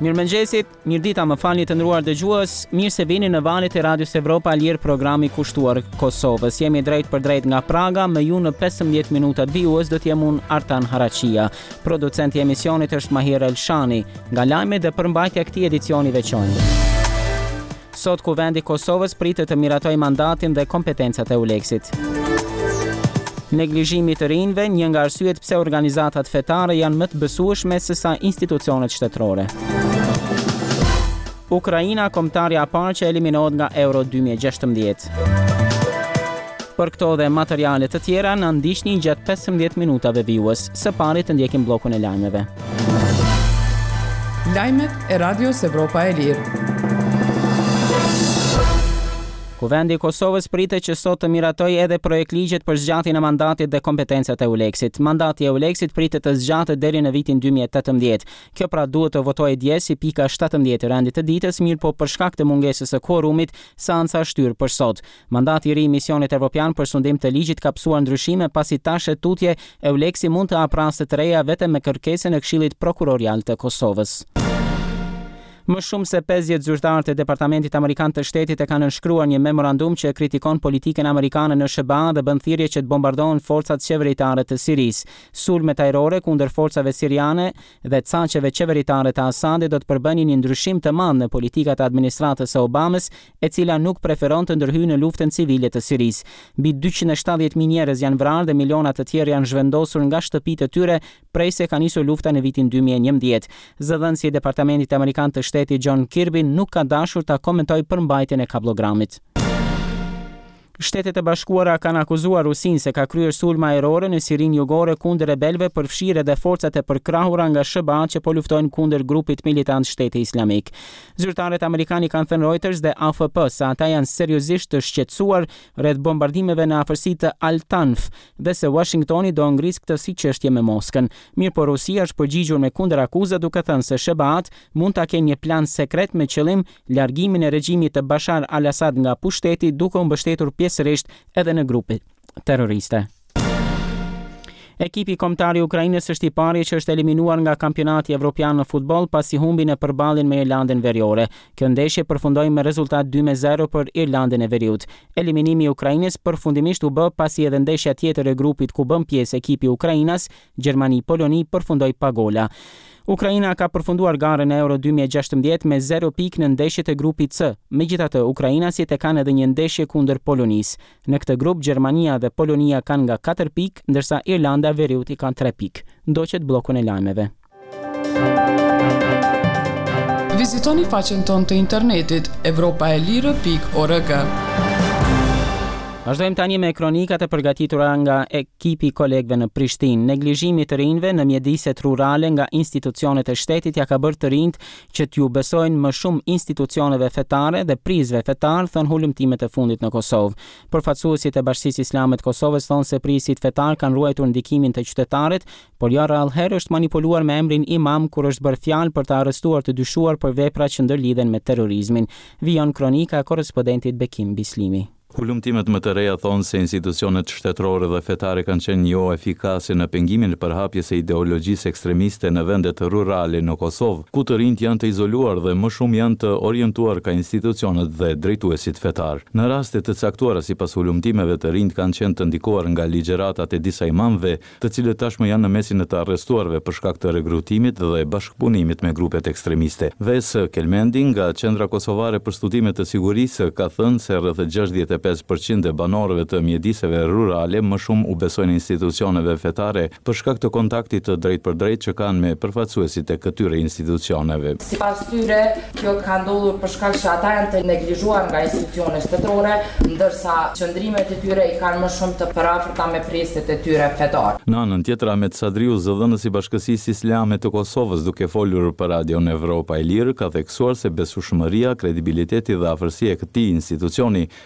Mirëmëngjesit, mirëdita, më falni të nderuar dëgjues, mirë se vini në valët e Radios Evropa Lirë, programi kushtuar Kosovës. Jemi drejt për drejt nga Praga, me ju në 15 minutat vijues do t'jem unë Artan Haraqia. Producenti i emisionit është Mahir Elshani. Nga lajmet dhe përmbajtja këtij edicioni veçori. Sot Kuvendi i Kosovës pritet të miratojë mandatin dhe kompetencat e Euleksit. Neglizhimi të rinjve, një nga arsyet pse organizatat fetare janë më të besueshme se sa institucionet shtetërore. Ukraina, kombëtarja e parë që eliminohet nga Euro 2016. Për këto dhe materiale të tjera na ndiqni gjatë 15 minutave vijues. Së pari të ndjekim bllokun e lajmeve. Lajmet e Radios Evropa e Lirë. Kuvendi i Kosovës pritet që sot të miratojë edhe projektligjet për zgjatjen e mandatit dhe kompetencat e Euleksit. Mandati i Euleksit pritet të zgjatet deri në vitin 2018. Kjo pra duhet të votojë dje si pika 17 e rendit të ditës, mirë po për shkak të mungesës së kvorumit, seanca është shtyr për sot. Mandati i ri i misionit evropian për sundim të ligjit ka psuar ndryshime pasi tash e tutje Euleksi mund të hap raste të reja vetëm me kërkesën e Këshillit Prokurorial të Kosovës. Më shumë se 50 zyrtarë të Departamentit Amerikan të Shtetit e kanë nënshkruar një memorandum që kritikon politikën amerikane në SBA dhe bën thirrje që të bombardohen forcat qeveritare të Sirisë. Sulmet ajrore kundër forcave siriane dhe caqeve qeveritare të Asadit do të përbënin një ndryshim të madh në politikat e administratës së Obamës, e cila nuk preferon të ndërhyjë në luftën civile të Sirisë. Mbi 270.000 njerëz janë vrarë dhe miliona të tjerë janë zhvendosur nga shtëpitë e tyre prej se ka nisur lufta në vitin 2011. Zëdhënësi i Departamentit Amerikan të Shteti John Kirby nuk ka dashur ta komentojë përmbajtjen e kablogramit. Shtetet e Bashkuara kanë akuzuar Rusinë se ka kryer sulme ajrore në Sirinë Jugore kundër rebelëve për fshirje dhe forcat e përkrahura nga SBA që po luftojnë kundër grupit militant Shteti Islamik. Zyrtarët amerikanë kanë thënë Reuters dhe AFP se ata janë seriozisht të shqetësuar rreth bombardimeve në afërsitë të Al-Tanf dhe se Washingtoni do ngrisë këtë si çështje me Moskën. Mirë po Rusia është përgjigjur me kundërakuzë duke thënë se SBA-t mund ta kenë një plan sekret me qëllim largimin e regjimit të Bashar al-Assad nga pushteti duke u mbështetur pjesërisht edhe në grupe terroriste. Ekipi kombëtar i Ukrainës është i pari që është eliminuar nga kampionati evropian në futboll pasi humbi në përballjen me Irlandën Veriore. Kjo ndeshje përfundoi me rezultat 2-0 për Irlandën e Veriut. Eliminimi i Ukrainës përfundimisht u bë pasi edhe ndeshja tjetër e grupit ku bën pjesë ekipi i Ukrainës, Gjermani-Poloni, përfundoi pa gola. Ukraina ka përfunduar garën e Euro 2016 me 0 pikë në ndeshjet e grupit C. Megjithatë, ukrainasit e kanë edhe një ndeshje kundër Polonisë. Në këtë grup Gjermania dhe Polonia kanë nga 4 pikë, ndërsa Irlanda e Veriut i kanë 3 pikë. Ndoqet bllokun e lajmeve. Vizitoni faqen tonë të internetit europaelire.org. Vazhdojmë tani me kronikat e përgatitura nga ekipi kolegëve në Prishtinë. Neglizhimi të rinjve në mjediset rurale nga institucionet e shtetit ja ka bërë të rinjt që t'ju besojnë më shumë institucioneve fetare dhe prizve fetar, thon hulumtimet e fundit në Kosovë. Përfaqësuesit e Bashkisë Islame të Kosovës thonë se prisit fetar kanë ruajtur ndikimin të qytetarit, por jo rrallëherë është manipuluar me emrin imam kur është bërë fjalë për të arrestuar të dyshuar për vepra që ndërlidhen me terrorizmin. Vijon kronika e korrespondentit Bekim Bislimi. Hulumtimet më të reja thonë se institucionet shtetërore dhe fetare kanë qenë jo efikase në pengimin e përhapjes së ideologjisë ekstremiste në vendet rurale në Kosovë, ku të rinjt janë të izoluar dhe më shumë janë të orientuar ka institucionet dhe drejtuesit fetar. Në raste të caktuara sipas hulumtimeve, të rinjt kanë qenë të ndikuar nga ligjëratat e disa imamëve, të cilët tashmë janë në mesin e të arrestuarve për shkak të rekrutimit dhe bashkëpunimit me grupet ekstremiste. Ves Kelmendi nga Qendra Kosovare për Studime të Sigurisë ka thënë se rreth 65% e banorëve të mjediseve rurale më shumë u besojnë institucioneve fetare për shkak të kontaktit të drejt për drejt që kanë me përfaqësuesit e këtyre institucioneve. Sipas tyre, kjo ka ndodhur për shkak që ata janë të neglizhuar nga institucionet shtetërore, ndërsa qëndrimet e tyre i kanë më shumë të përafërta me preset e tyre fetar. Në anën tjetër, Ahmet Sadriu, zëdhënësi i Bashkësisë Islame të Kosovës, duke folur për Radion Evropa e Lirë, ka theksuar se besueshmëria, kredibiliteti dhe afërsia e këtij institucioni me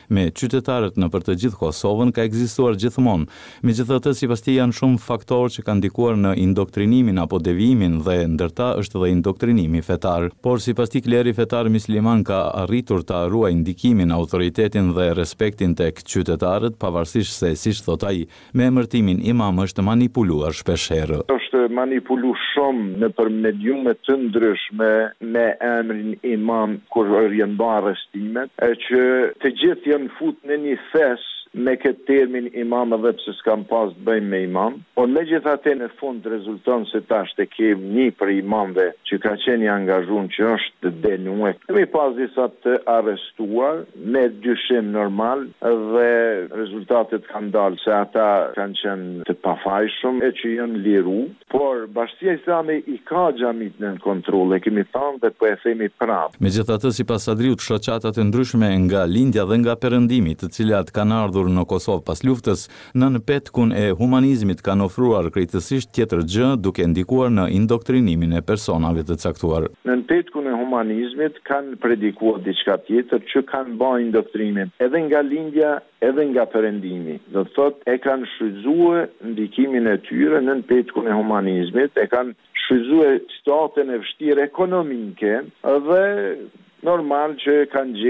qytetarët në për të gjithë Kosovën ka ekzistuar gjithmonë. Megjithatë, sipas tij janë shumë faktorë që kanë ndikuar në indoktrinimin apo devijimin dhe ndërta është dhe indoktrinimi fetar. Por sipas tij kleri fetar musliman ka arritur ta ruajë ndikimin, autoritetin dhe respektin tek qytetarët, pavarësisht se siç thot ai, me emërtimin imam është manipuluar shpeshherë. Është manipulu shumë në për mediume të ndryshme me emrin imam kur janë bërë arrestimet, që të gjithë janë fut në një fes me këtë termin imam edhe pse s'kam pas të bëjmë me imam, por megjithatë në fund rezulton se tash të kemi një për imamve që ka qenë i angazhuar që është denuar. Kemi pas disa të arrestuar me dyshim normal dhe rezultatet kanë dalë se ata kanë qenë të pafajshëm e që janë liru, por Bashkia Islame i ka xhamit në kontroll, e kemi thënë dhe po e themi prapë. Megjithatë, sipas Sadriut, shoqatat e ndryshme nga lindja dhe nga perëndimi, të cilat kanë ardhur në Kosovë pas luftës, nën petkun e humanizmit kanë ofruar krejtësisht tjetër gjë, duke ndikuar në indoktrinimin e personave të caktuar. Nën petkun e humanizmit kanë predikuar diçka tjetër që kanë bërë indoktrimin, edhe nga lindja, edhe nga perëndimi. Do të thotë e kanë shfrytzuar ndikimin e tyre nën petkun e humanizmit, e kanë shfrytzuar situatën e vështirë ekonomike dhe normal që kanë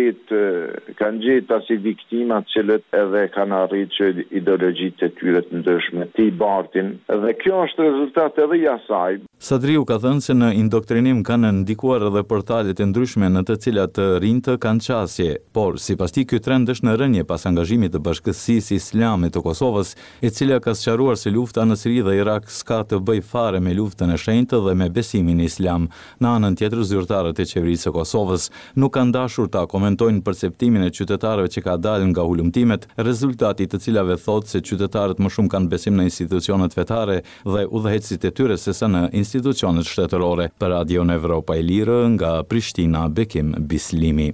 gjetë asi viktimat cilët edhe kanë arritë që ideologjitë e tyre të ndryshme të i bartin, dhe kjo është rezultat edhe i asaj. Sadriu ka thënë se në indoktrinim kanë ndikuar edhe portalet e ndryshme në të cilat të rinjtë kanë qasje, por sipas tij ky trend është në rënje pas angazhimit të Bashkësisë Islame të Kosovës, e cila ka sqaruar se lufta në Siri dhe Irak s'ka të bëj fare me luftën e shenjtë dhe me besimin islam. Në anën tjetër, zyrtarët e qeverisë së Kosovës nuk kanë dashur ta komentojnë perceptimin e qytetarëve që ka dalë nga hulumtimet, rezultati të cilave thotë se qytetarët më shumë kanë besim në institucionet fetare dhe udhëheqësit e tyre sesa në institucionet shtetërore. Për Radion Evropa e Lirë, nga Prishtina, Bekim Bislimi.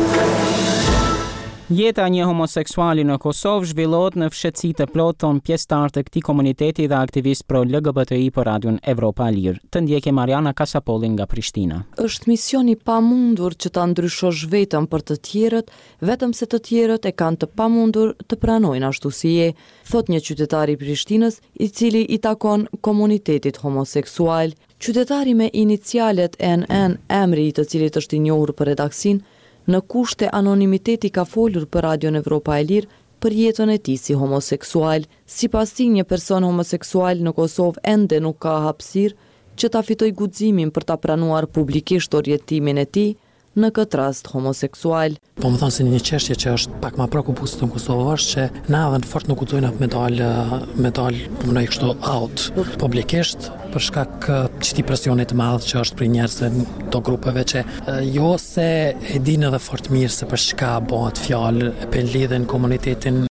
Jeta e një homoseksuali në Kosovë zhvillohet në fshehtësi të plotë, thon pjesëtar të këtij komuniteti dhe aktivist pro LGBTI për Radion Evropa e Lirë. Të ndjekë Mariana Kasapolli nga Prishtina. Është mision i pamundur që ta ndryshosh vetëm për të tjerët, vetëm se të tjerët e kanë të pamundur të pranojnë ashtu si je, thot një qytetar i Prishtinës, i cili i takon komunitetit homoseksual. Qytetari me inicialet NN, emri i të cilit është i njohur për redaksin, në kushte anonimiteti ka folur për Radion Evropa e Lirë për jetën e tij si homoseksual. Sipas tij, një person homoseksual në Kosovë ende nuk ka hapësirë që ta fitojë guximin për ta pranuar publikisht orientimin e tij, në këtë rast homoseksual. Po më thonë se një çështje që është pak më prekupuese në Kosovë është që na edhe fort nuk guxojnë me dal punoj kështu out publikisht për shkak çti presionit të madh që është për njerëzve të grupeve që jo se e dinë edhe fort mirë se për çka bëhet fjalë për lidhjen komunitetin